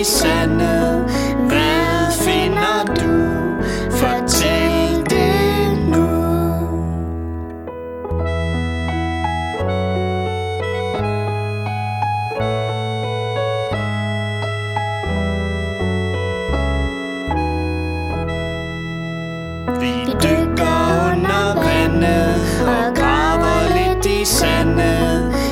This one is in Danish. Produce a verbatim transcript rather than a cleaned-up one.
i sandet. Hvad finder du? Fortæl det nu. Vi dykker under vandet og graver lidt i sandet.